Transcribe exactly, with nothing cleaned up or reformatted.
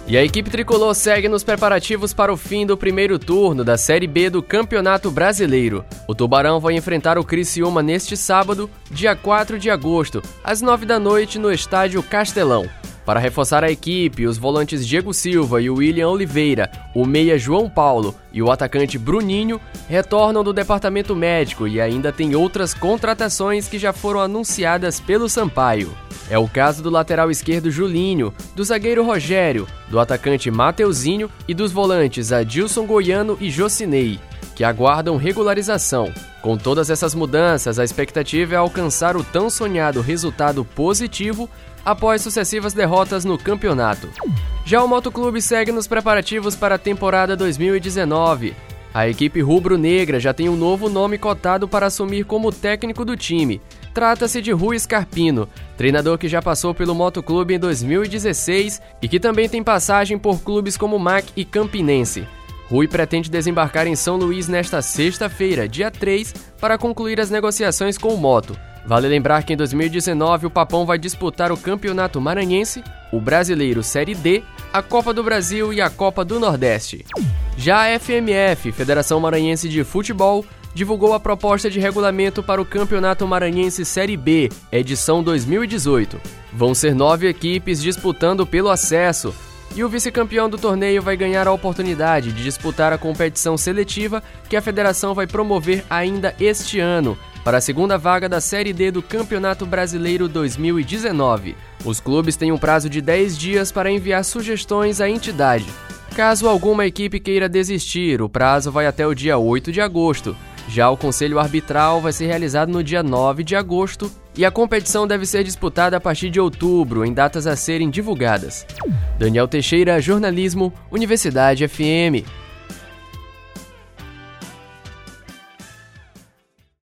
E a equipe tricolor segue nos preparativos para o fim do primeiro turno da Série B do Campeonato Brasileiro. O Tubarão vai enfrentar o Criciúma neste sábado, dia quatro de agosto, às nove da noite, no Estádio Castelão. Para reforçar a equipe, os volantes Diego Silva e William Oliveira, o meia João Paulo e o atacante Bruninho retornam do departamento médico e ainda tem outras contratações que já foram anunciadas pelo Sampaio. É o caso do lateral esquerdo Julinho, do zagueiro Rogério, do atacante Mateuzinho e dos volantes Adilson Goiano e Jocinei, que aguardam regularização. Com todas essas mudanças, a expectativa é alcançar o tão sonhado resultado positivo após sucessivas derrotas no campeonato. Já o Motoclube segue nos preparativos para a temporada dois mil e dezenove. A equipe rubro-negra já tem um novo nome cotado para assumir como técnico do time. Trata-se de Rui Scarpino, treinador que já passou pelo Motoclube em dois mil e dezesseis e que também tem passagem por clubes como M A C e Campinense. Rui pretende desembarcar em São Luís nesta sexta-feira, dia três, para concluir as negociações com o Moto. Vale lembrar que em dois mil e dezenove o Papão vai disputar o Campeonato Maranhense, o Brasileiro Série D, a Copa do Brasil e a Copa do Nordeste. Já a F M F, Federação Maranhense de Futebol, divulgou a proposta de regulamento para o Campeonato Maranhense Série B, edição dois mil e dezoito. Vão ser nove equipes disputando pelo acesso, e o vice-campeão do torneio vai ganhar a oportunidade de disputar a competição seletiva que a federação vai promover ainda este ano, para a segunda vaga da Série D do Campeonato Brasileiro dois mil e dezenove. Os clubes têm um prazo de dez dias para enviar sugestões à entidade. Caso alguma equipe queira desistir, o prazo vai até o dia oito de agosto. Já o conselho arbitral vai ser realizado no dia nove de agosto e a competição deve ser disputada a partir de outubro, em datas a serem divulgadas. Daniel Teixeira, Jornalismo, Universidade F M.